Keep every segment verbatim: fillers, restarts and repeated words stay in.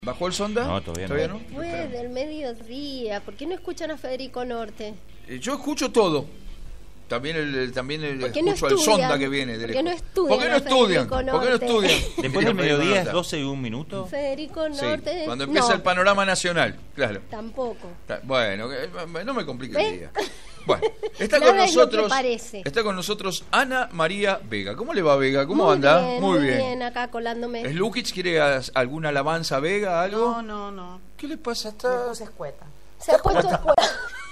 ¿Bajó el sonda? No, todavía no. ¿Todavía no? Después del mediodía, ¿por qué no escuchan a Federico Norte? Eh, Yo escucho todo. También el, el- también el, ¿Por qué no escucho al estudian? sonda que viene de ¿Por qué lejos. no estudian ¿Por qué no a estudian? Federico ¿Por qué no Norte? estudian? Después del mediodía es doce y un minuto. Federico Sí, Norte. cuando empieza no, el panorama nacional, claro. Tampoco. Ta- Bueno, que- no me complique ¿Ve? el día. Bueno, está Nada con es lo que nosotros. parece. Está con nosotros Ana María Vega. ¿Cómo le va, Vega? ¿Cómo Muy anda? bien, muy bien, acá colándome. ¿Es Lukic? ¿Quiere as- alguna alabanza a Vega? ¿Algo? No, no, no. ¿Qué le pasa? Me Está... puse escueta. Se ha puesto escuela.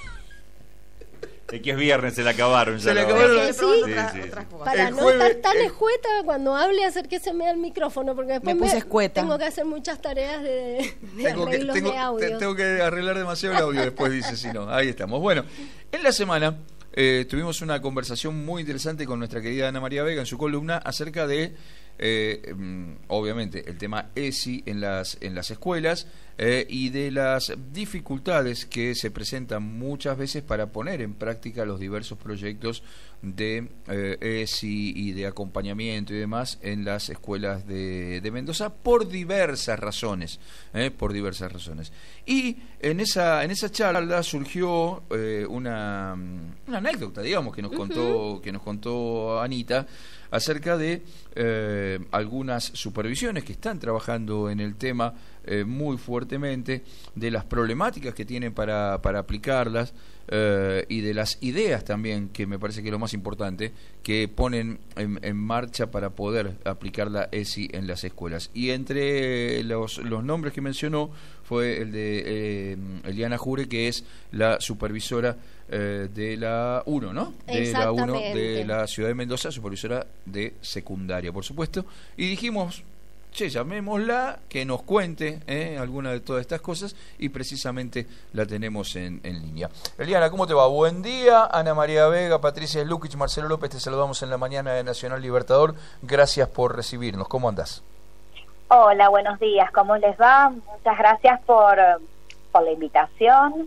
De que es viernes, se le acabaron ya. Se le la acabaron hora. ¿Que Estoy probando sí? otras- Sí, sí, otras sí. cosas. Para El no jueves- estar tan el- escueta cuando hable, acérqueseme al micrófono, porque después Me puse escueta. tengo que hacer muchas tareas de, de Tengo que, arreglos tengo, de audio. te- tengo que arreglar demasiado el audio después, dice, si no. Ahí estamos. Bueno, en la semana eh, tuvimos una conversación muy interesante con nuestra querida Ana María Vega en su columna acerca de, eh, mm, obviamente, el tema E S I en las, en las escuelas eh, y de las dificultades que se presentan muchas veces para poner en práctica los diversos proyectos de eh, E S I y de acompañamiento y demás en las escuelas de, de Mendoza por diversas razones, eh, por diversas razones. Y en esa en esa charla surgió eh, una, una anécdota, digamos, que nos contó que nos contó Anita acerca de eh, algunas supervisiones que están trabajando en el tema eh, muy fuertemente, de las problemáticas que tienen para, para aplicarlas eh, y de las ideas también, que me parece que es lo más importante, que ponen en, en marcha para poder aplicar la E S I en las escuelas. Y entre los, los nombres que mencionó fue el de eh, Eliana Jure, que es la supervisora eh, de la uno, ¿no? De la uno de Exactamente. la ciudad de Mendoza, supervisora de secundaria, por supuesto. Y dijimos, che, llamémosla, que nos cuente eh, alguna de todas estas cosas, y precisamente la tenemos en, en línea. Eliana, ¿cómo te va? Buen día. Ana María Vega, Patricia Lukic, Marcelo López, te saludamos en la mañana de Nacional Libertador. Gracias por recibirnos. ¿Cómo andás? Hola, buenos días, ¿cómo les va? Muchas gracias por, por la invitación.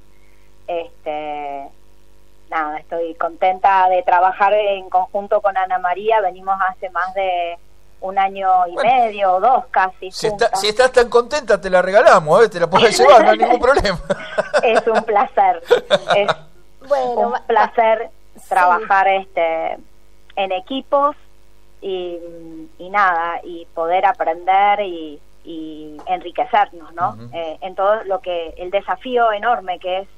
Este, nada, estoy contenta de trabajar en conjunto con Ana María. Venimos hace más de un año y Bueno, medio o dos casi. Si, juntas. está, si estás tan contenta, te la regalamos, ¿eh? Te la podés llevar, no hay ningún problema. Es un placer, es Bueno, un va- placer sí. trabajar este en equipos y, y nada, y poder aprender y, y enriquecernos, ¿no? Ujú. Eh, en todo lo que, el desafío enorme que es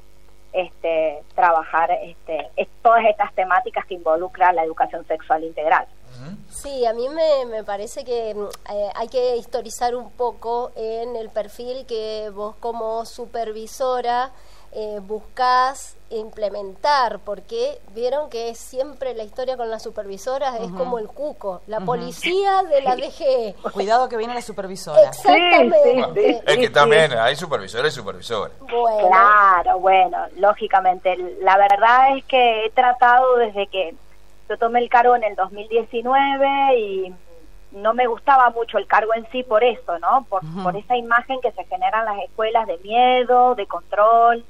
este trabajar este es, todas estas temáticas que involucran la educación sexual integral. Sí, a mí me, me parece que mm, eh, hay que historizar un poco en el perfil que vos como supervisora eh, buscás implementar, porque vieron que siempre la historia con las supervisoras es como el cuco, la policía de la D G E. Cuidado que viene la supervisora. Exactamente. Es que sí. también hay supervisores y supervisores. Bueno, Claro, bueno, lógicamente. La verdad es que he tratado desde que yo tomé el cargo en el dos mil diecinueve y no me gustaba mucho el cargo en sí por eso, ¿no? Por, Ujú. por esa imagen que se genera en las escuelas de miedo, de control,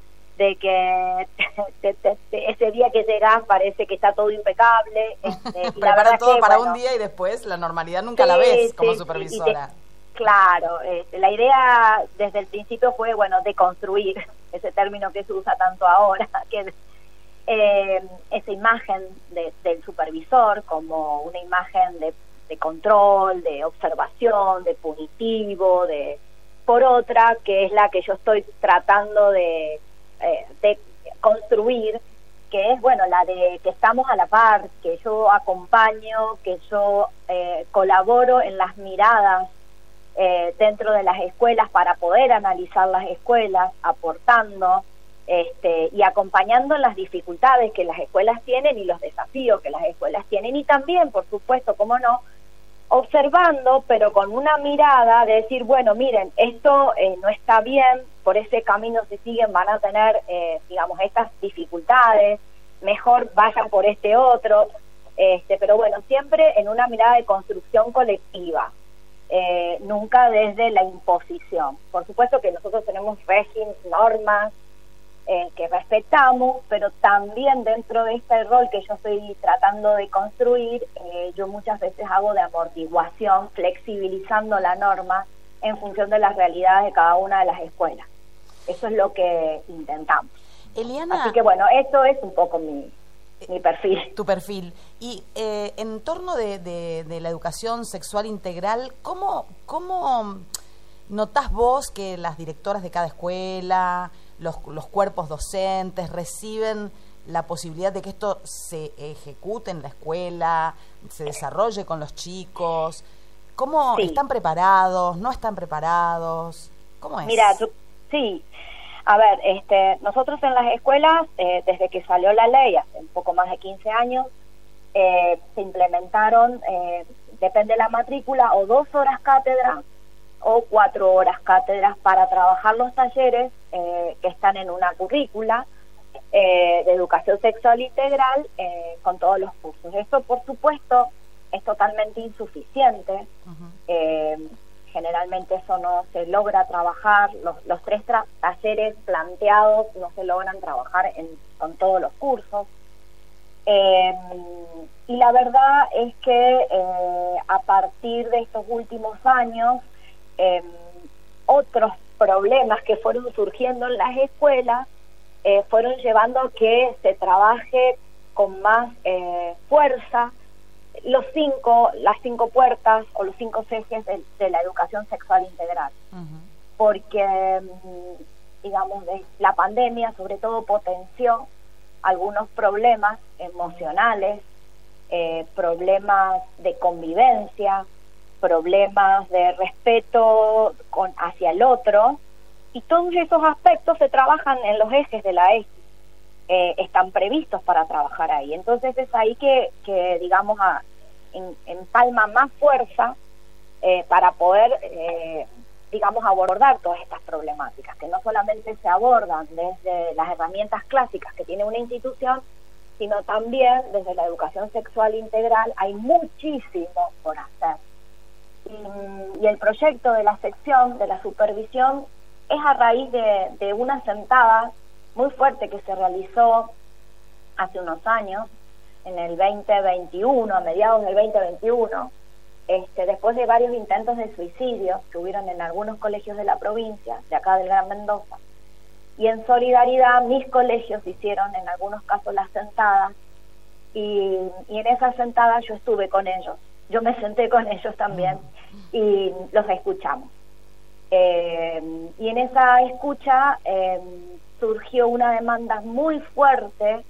de que te- te- te- ese día que llegas parece que está todo impecable. Este, y la Preparan verdad todo que, para bueno, un día y después la normalidad nunca la Sí, ves como sí, sí, supervisora. y te- claro, este, la idea desde el principio fue, bueno, deconstruir ese término que se usa tanto ahora, que es eh, esa imagen de- del supervisor como una imagen de, de control, de observación, de punitivo, de por otra, que es la que yo estoy tratando de, eh, de construir, que es, bueno, la de que estamos a la par, que yo acompaño, que yo eh, colaboro en las miradas eh, dentro de las escuelas para poder analizar las escuelas, aportando este, y acompañando las dificultades que las escuelas tienen y los desafíos que las escuelas tienen, y también, por supuesto, cómo no, observando, pero con una mirada de decir, bueno, miren, esto eh, no está bien, por ese camino se siguen, van a tener, eh, digamos, estas dificultades, mejor vayan por este otro, este, pero bueno, siempre en una mirada de construcción colectiva, eh, nunca desde la imposición. Por supuesto que nosotros tenemos régimen, normas, eh, que respetamos, pero también dentro de este rol que yo estoy tratando de construir, eh, yo muchas veces hago de amortiguación, flexibilizando la norma en función de las realidades de cada una de las escuelas. Eso es lo que intentamos. Eliana, así que bueno, eso es un poco mi, mi perfil. Tu perfil. Y eh, en torno de, de, de la educación sexual integral, ¿cómo, cómo notás vos que las directoras de cada escuela, los, los cuerpos docentes reciben la posibilidad de que esto se ejecute en la escuela, se desarrolle con los chicos? ¿Cómo Sí. están preparados? ¿No están preparados? ¿Cómo es? Mira, yo- sí, a ver, este, nosotros en las escuelas, eh, desde que salió la ley, hace un poco más de quince años, eh, se implementaron, eh, depende de la matrícula, o dos horas cátedra o cuatro horas cátedras para trabajar los talleres eh, que están en una currícula eh, de educación sexual integral eh, con todos los cursos. Esto, por supuesto, es totalmente insuficiente. Uh-huh. Eh, generalmente eso no se logra trabajar, los, los tres tra- talleres planteados no se logran trabajar en, con todos los cursos. Eh, y la verdad es que eh, a partir de estos últimos años, eh, otros problemas que fueron surgiendo en las escuelas eh, fueron llevando a que se trabaje con más eh, fuerza los cinco, las cinco puertas o los cinco ejes de, de la educación sexual integral. Uh-huh. Porque, digamos, de la pandemia sobre todo potenció algunos problemas emocionales, eh, problemas de convivencia, problemas de respeto con, hacia el otro, y todos esos aspectos se trabajan en los ejes de la E X I. Eh, están previstos para trabajar ahí. Entonces es ahí que, que digamos, a, en, empalma más fuerza eh, para poder, eh, digamos, abordar todas estas problemáticas, que no solamente se abordan desde las herramientas clásicas que tiene una institución, sino también desde la educación sexual integral. Hay muchísimo por hacer. Y, y el proyecto de la sección, de la supervisión, es a raíz de, de una sentada muy fuerte que se realizó hace unos años, en el veinte veintiuno, a mediados del veinte veintiuno, este, después de varios intentos de suicidio que hubieron en algunos colegios de la provincia, de acá del Gran Mendoza, y en solidaridad mis colegios hicieron en algunos casos las sentadas, y, y en esa sentada yo estuve con ellos, yo me senté con ellos también, y los escuchamos. Eh, y en esa escucha eh, surgió una demanda muy fuerte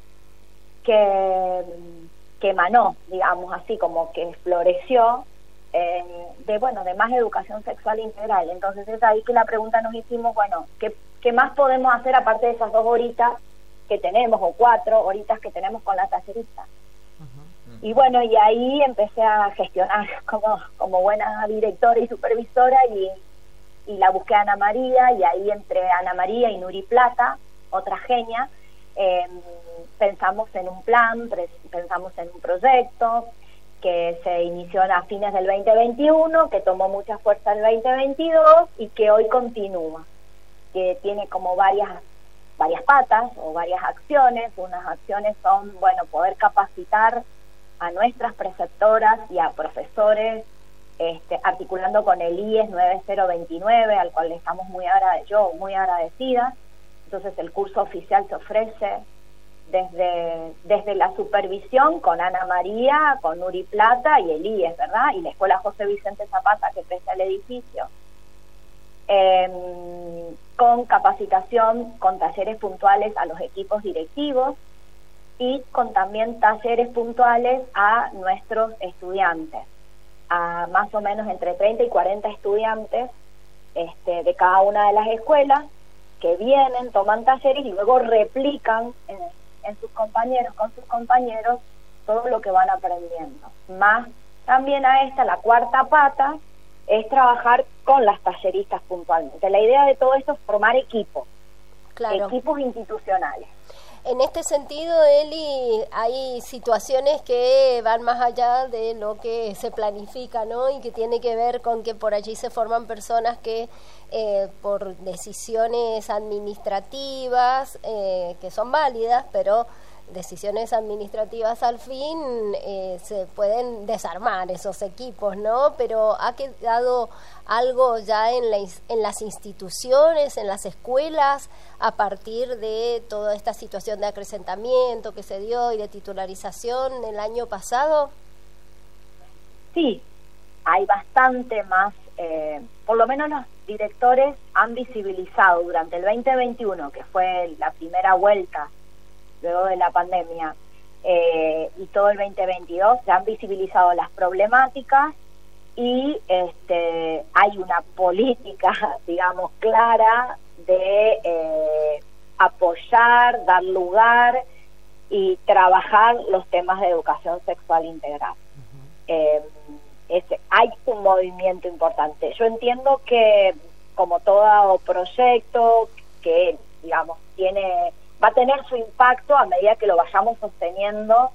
que, que emanó, digamos así, como que floreció, eh, de bueno, de más educación sexual integral. Entonces es ahí que la pregunta nos hicimos, bueno, ¿qué, qué más podemos hacer aparte de esas dos horitas que tenemos, o cuatro horitas que tenemos con la tallerista? Uh-huh. Y bueno, y ahí empecé a gestionar como, como buena directora y supervisora, y y la busqué a Ana María, y ahí entre Ana María y Nuri Plata, otra genia, eh, pensamos en un plan, pensamos en un proyecto que se inició a fines del veinte veintiuno, que tomó mucha fuerza el veinte veintidós y que hoy continúa, que tiene como varias varias patas o varias acciones. Unas acciones son, bueno, poder capacitar a nuestras preceptoras y a profesores, Este, articulando con el I E S nueve cero veintinueve, al cual le estamos muy agrade- yo muy agradecida. Entonces el curso oficial se ofrece desde, desde la supervisión con Ana María, con Nuri Plata y el I E S, ¿verdad? Y la Escuela José Vicente Zapata, que presta el edificio, eh, con capacitación, con talleres puntuales a los equipos directivos y con también talleres puntuales a nuestros estudiantes, a más o menos entre treinta y cuarenta estudiantes este, de cada una de las escuelas, que vienen, toman talleres y luego replican en, en sus compañeros, con sus compañeros, todo lo que van aprendiendo. Más también a esta, la cuarta pata, es trabajar con las talleristas puntualmente. La idea de todo esto es formar equipos, claro. equipos institucionales. En este sentido, Eli, hay situaciones que van más allá de lo que se planifica, ¿no? Y que tiene que ver con que por allí se forman personas que eh, por decisiones administrativas, eh, que son válidas, pero decisiones administrativas al fin eh, se pueden desarmar esos equipos, ¿no? Pero ha quedado algo ya en, la, en las instituciones, en las escuelas, a partir de toda esta situación de acrecentamiento que se dio y de titularización el año pasado. Sí, hay bastante más, eh, por lo menos los directores han visibilizado durante el veinte veintiuno, que fue la primera vuelta luego de la pandemia, eh, y todo el veinte veintidós, se han visibilizado las problemáticas y este, hay una política, digamos, clara de eh, apoyar, dar lugar y trabajar los temas de educación sexual integral. Uh-huh. eh, Ese, hay un movimiento importante. Yo entiendo que, como todo proyecto que, digamos, tiene va a tener su impacto a medida que lo vayamos sosteniendo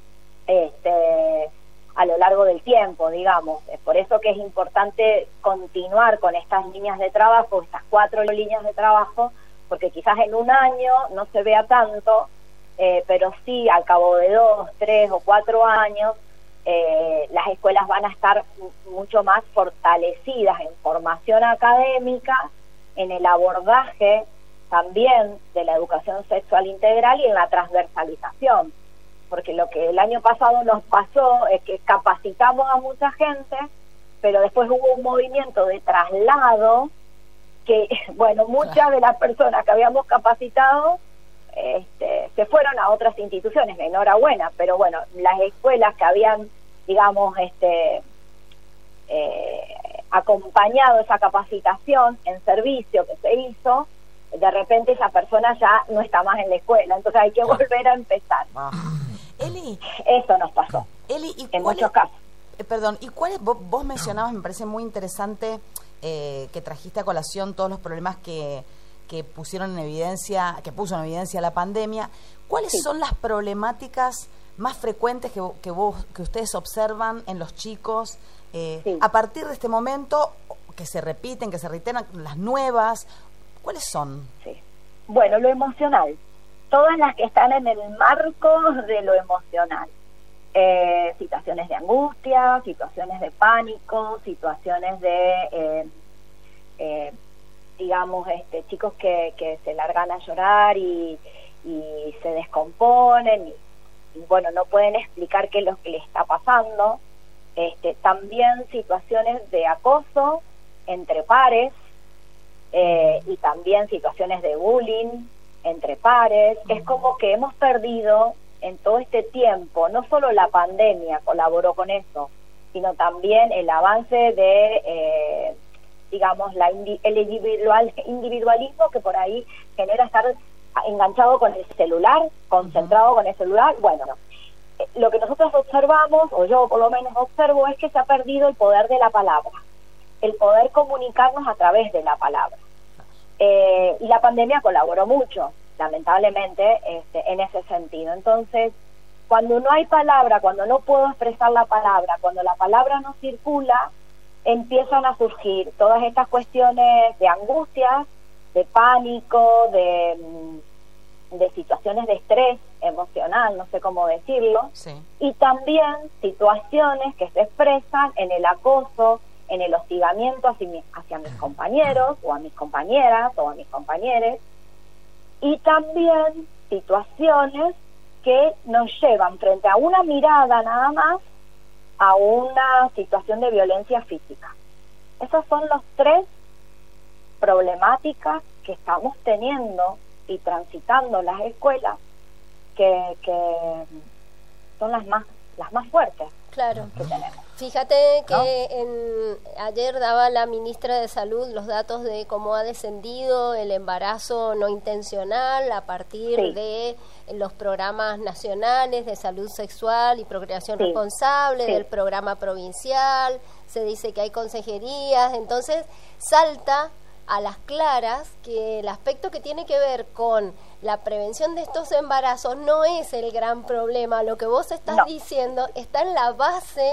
este, a lo largo del tiempo, digamos. Es por eso que es importante continuar con estas líneas de trabajo, estas cuatro líneas de trabajo, porque quizás en un año no se vea tanto, eh, pero sí al cabo de dos, tres o cuatro años, Eh, las escuelas van a estar mucho más fortalecidas en formación académica, en el abordaje también de la educación sexual integral y en la transversalización, porque lo que el año pasado nos pasó es que capacitamos a mucha gente, pero después hubo un movimiento de traslado que, bueno, muchas de las personas que habíamos capacitado Este, se fueron a otras instituciones, enhorabuena, pero bueno, las escuelas que habían, digamos, este eh, acompañado esa capacitación en servicio que se hizo, de repente esa persona ya no está más en la escuela, entonces hay que volver a empezar. Ah. Eli, eso nos pasó, Eli, ¿y en muchos es, casos. Eh, perdón, ¿y cuáles vos, vos mencionabas, me parece muy interesante eh, que trajiste a colación todos los problemas que que pusieron en evidencia, que puso en evidencia la pandemia? ¿Cuáles sí. son las problemáticas más frecuentes que, que vos, que ustedes observan en los chicos eh, sí. a partir de este momento, que se repiten, que se reiteran, las nuevas? ¿Cuáles son? Sí. Bueno, lo emocional. Todas las que están en el marco de lo emocional. Eh, situaciones de angustia, situaciones de pánico, situaciones de... Eh, eh, digamos, este, chicos que, que se largan a llorar y, y se descomponen y, y bueno, no pueden explicar qué es lo que les está pasando. Este, también situaciones de acoso entre pares eh, y también situaciones de bullying entre pares. Es como que hemos perdido en todo este tiempo, no solo la pandemia colaboró con eso, sino también el avance de... Eh, digamos, la indi el individual individualismo que por ahí genera estar enganchado con el celular, concentrado uh-huh. con el celular. Bueno, eh, lo que nosotros observamos, o yo por lo menos observo, es que se ha perdido el poder de la palabra, el poder comunicarnos a través de la palabra. Eh, y la pandemia colaboró mucho, lamentablemente, este, en ese sentido. Entonces, cuando no hay palabra, cuando no puedo expresar la palabra, cuando la palabra no circula, empiezan a surgir todas estas cuestiones de angustia, de pánico, de, de situaciones de estrés emocional, no sé cómo decirlo, sí. y también situaciones que se expresan en el acoso, en el hostigamiento hacia, mi, hacia mis compañeros, o a mis compañeras, o a mis compañeros, y también situaciones que nos llevan frente a una mirada nada más a una situación de violencia física. Esas son las tres problemáticas que estamos teniendo y transitando las escuelas, que, que son las más las más fuertes. Claro. Que tenemos. Fíjate que ¿No? en, ayer daba la ministra de Salud los datos de cómo ha descendido el embarazo no intencional a partir sí. de los programas nacionales de salud sexual y procreación sí. responsable, sí. del programa provincial, se dice que hay consejerías, entonces salta a las claras que el aspecto que tiene que ver con la prevención de estos embarazos no es el gran problema. Lo que vos estás no. diciendo está en la base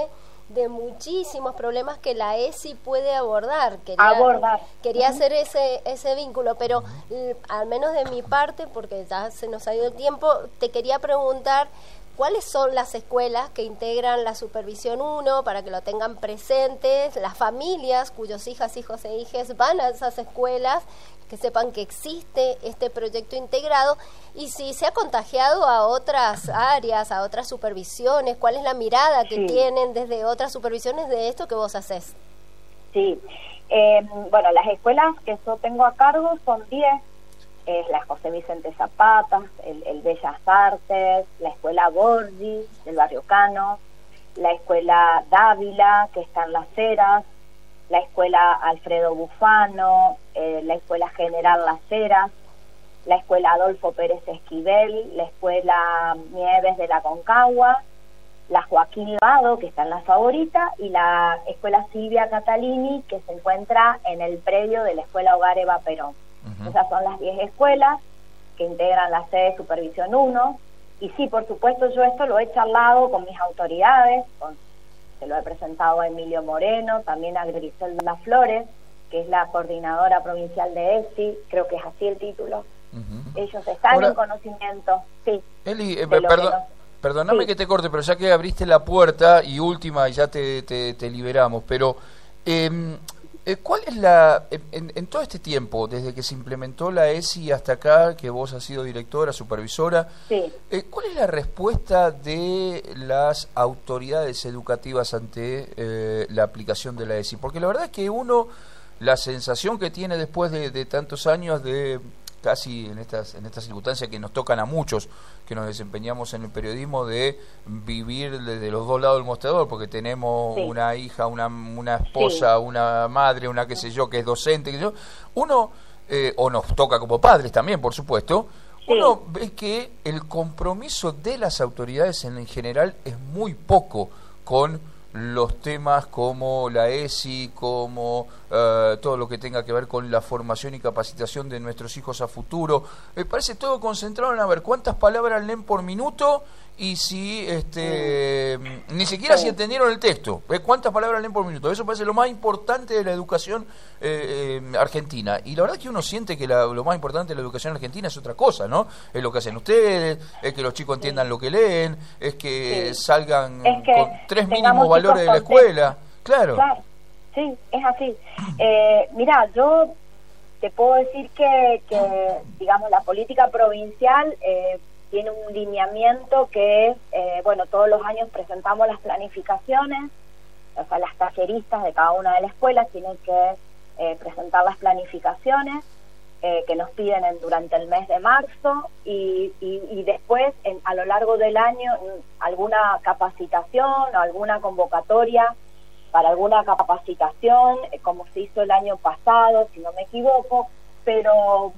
de muchísimos problemas que la E S I puede abordar. Quería, abordar. Quería uh-huh. hacer ese, ese vínculo, pero uh-huh. al menos de mi parte, porque ya se nos ha ido el tiempo, te quería preguntar ¿cuáles son las escuelas que integran la Supervisión uno para que lo tengan presentes, las familias cuyos hijas, hijos e hijes van a esas escuelas, que sepan que existe este proyecto integrado y si se ha contagiado a otras áreas, a otras supervisiones, cuál es la mirada que sí. tienen desde otras supervisiones de esto que vos hacés? Sí, eh, bueno, las escuelas que yo tengo a cargo son diez. Es la José Vicente Zapata, el, el Bellas Artes, la Escuela Borgi del Barrio Cano, la Escuela Dávila, que está en Las Heras, la Escuela Alfredo Bufano, eh, la Escuela General Las Heras, la Escuela Adolfo Pérez Esquivel, la Escuela Nieves de la Concagua, la Joaquín Vado, que está en La Favorita, y la Escuela Silvia Catalini, que se encuentra en el predio de la Escuela Hogar Eva Perón. Uh-huh. Esas son las diez escuelas que integran la sede de Supervisión uno. Y sí, por supuesto, yo esto lo he charlado con mis autoridades, con, se lo he presentado a Emilio Moreno, también a Griselda Flores, que es la coordinadora provincial de E S I, creo que es así el título. Uh-huh. Ellos están Ahora, en conocimiento, sí. Eli, eh, perdón, nos... perdóname sí. que te corte, pero ya que abriste la puerta y última y ya te, te, te liberamos, pero... Eh, ¿Cuál es la, en, en todo este tiempo, desde que se implementó la E S I hasta acá, que vos has sido directora, supervisora, sí. eh, cuál es la respuesta de las autoridades educativas ante eh, la aplicación de la E S I? Porque la verdad es que uno, la sensación que tiene después de, de tantos años de casi en estas en estas circunstancias que nos tocan a muchos que nos desempeñamos en el periodismo, de vivir desde los dos lados del mostrador, porque tenemos sí. una hija, una una esposa, sí. una madre, una qué sé yo, que es docente, que yo, uno, eh, o nos toca como padres también, por supuesto, sí. uno ve que el compromiso de las autoridades en general es muy poco con los temas como la E S I, como uh, todo lo que tenga que ver con la formación y capacitación de nuestros hijos a futuro. Me parece todo concentrado en a ver cuántas palabras leen por minuto y si este mm. ni siquiera sí. si entendieron el texto, ¿eh? Cuántas palabras leen por minuto. Eso parece lo más importante de la educación eh, eh, argentina. Y la verdad que uno siente que la, lo más importante de la educación argentina es otra cosa, ¿no? Es lo que hacen ustedes, es que los chicos entiendan sí. lo que leen, es que sí. salgan es que con tres mínimos valores de la escuela. Claro. claro. Sí, es así. Eh, mira, yo te puedo decir que, que digamos, la política provincial eh, tiene un lineamiento que es, eh, bueno, todos los años presentamos las planificaciones, o sea, las talleristas de cada una de las escuelas tienen que eh, presentar las planificaciones eh, que nos piden en, durante el mes de marzo y, y, y después, en, a lo largo del año, alguna capacitación o alguna convocatoria para alguna capacitación, eh, como se hizo el año pasado, si no me equivoco, pero...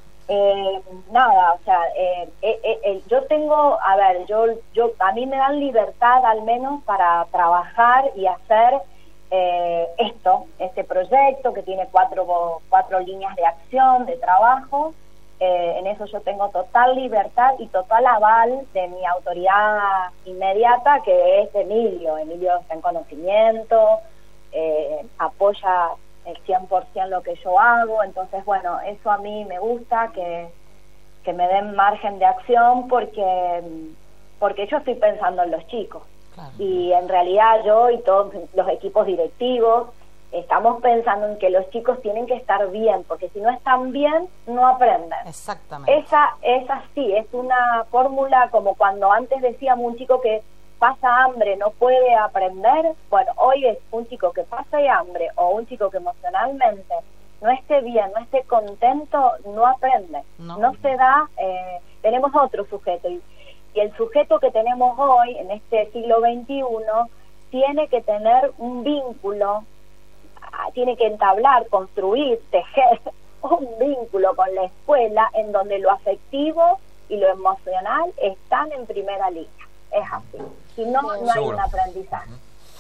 Eh, nada, o sea, eh, eh, eh, yo tengo, a ver, yo, yo, a mí me dan libertad al menos para trabajar y hacer eh, esto, este proyecto que tiene cuatro, cuatro líneas de acción, de trabajo. Eh, en eso yo tengo total libertad y total aval de mi autoridad inmediata, que es Emilio. Emilio está en conocimiento, eh, apoya el cien por ciento lo que yo hago, entonces bueno, eso a mí me gusta, que, que me den margen de acción, porque porque yo estoy pensando en los chicos, claro. Y en realidad yo y todos los equipos directivos estamos pensando en que los chicos tienen que estar bien, porque si no están bien, no aprenden. Exactamente. Esa, esa sí, es una fórmula como cuando antes decíamos un chico que pasa hambre, no puede aprender. Bueno, hoy es un chico que pasa hambre o un chico que emocionalmente no esté bien, no esté contento, no aprende, no, no se da. Eh, tenemos otro sujeto y, y el sujeto que tenemos hoy en este siglo veintiuno tiene que tener un vínculo, tiene que entablar, construir, tejer un vínculo con la escuela en donde lo afectivo y lo emocional están en primera línea. Es así. Si no, no hay un aprendizaje.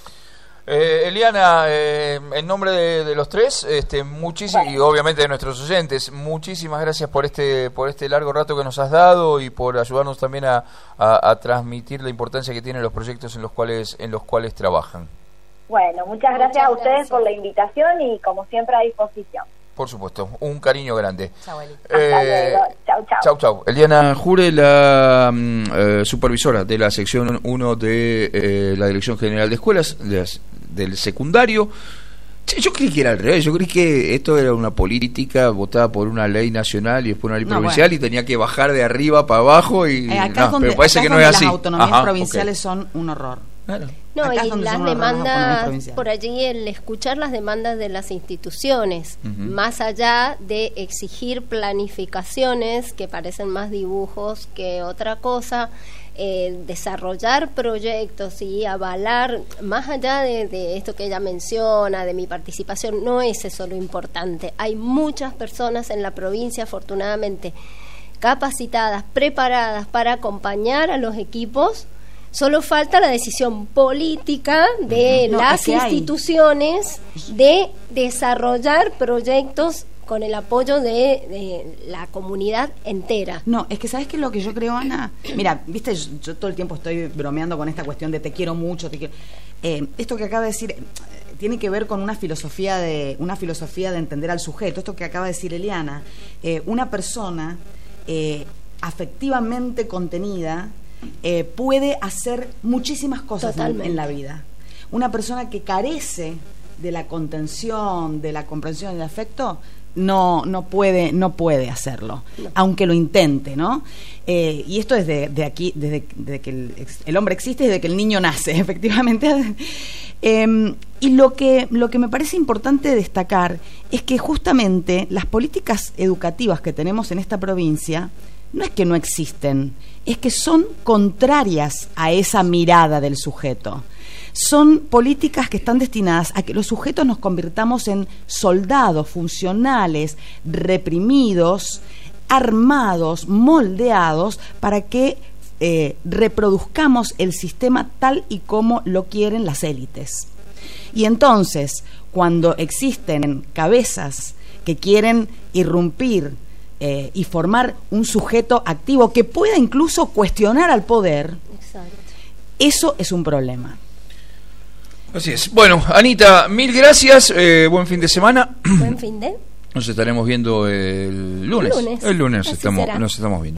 Eh, Eliana, eh, en nombre de, de los tres, este, muchísimas bueno. y obviamente de nuestros oyentes, muchísimas gracias por este por este largo rato que nos has dado y por ayudarnos también a, a, a transmitir la importancia que tienen los proyectos en los cuales en los cuales trabajan. Bueno, muchas gracias Muchas a ustedes gracias. por la invitación y como siempre a disposición. Por supuesto, un cariño grande. Chau, Eli. Hasta luego. Chau, chau. Chau, chau. Eliana Jure, la mm, eh, supervisora de la sección uno de eh, la Dirección General de Escuelas, de las- del secundario. Che, yo creí que era al revés, yo creí que esto era una política votada por una ley nacional y después una ley No, provincial bueno. y tenía que bajar de arriba para abajo y Eh, acá no, es donde, pero parece acá que es no donde es así. las autonomías Ajá, provinciales ok. son un horror. Claro. No, Acá es y donde las son las autonomías demandas, provinciales. por allí el escuchar las demandas de las instituciones, Ujú. más allá de exigir planificaciones que parecen más dibujos que otra cosa, eh, desarrollar proyectos y avalar, más allá de, de esto que ella menciona, de mi participación, no es eso lo importante. Hay muchas personas en la provincia, afortunadamente, capacitadas, preparadas para acompañar a los equipos. Solo falta la decisión política de No, las es que hay. instituciones de desarrollar proyectos con el apoyo de, de la comunidad entera. No, es que ¿sabes qué es lo que yo creo, Ana? Mira, viste, yo, yo todo el tiempo estoy bromeando con esta cuestión de te quiero mucho, te quiero... Eh, esto que acaba de decir eh, tiene que ver con una filosofía de una filosofía de entender al sujeto. Esto que acaba de decir Eliana, eh, una persona eh, afectivamente contenida eh, puede hacer muchísimas cosas en, Totalmente. en la vida. Una persona que carece de la contención, de la comprensión y del afecto, no no puede no puede hacerlo, No. aunque lo intente, ¿no? Eh, y esto desde de aquí, desde, desde que el, ex- el hombre existe, desde que el niño nace, efectivamente. Eh, y lo que lo que me parece importante destacar es que justamente las políticas educativas que tenemos en esta provincia no es que no existen, es que son contrarias a esa mirada del sujeto. Son políticas que están destinadas a que los sujetos nos convirtamos en soldados funcionales, reprimidos, armados, moldeados, para que eh, reproduzcamos el sistema tal y como lo quieren las élites. Y entonces, cuando existen cabezas que quieren irrumpir eh, y formar un sujeto activo que pueda incluso cuestionar al poder, Exacto. eso es un problema. Así es. Bueno, Anita, mil gracias, eh, buen fin de semana. Buen fin de. Nos estaremos viendo el lunes. El lunes. El lunes Así estamos, será. nos estamos viendo.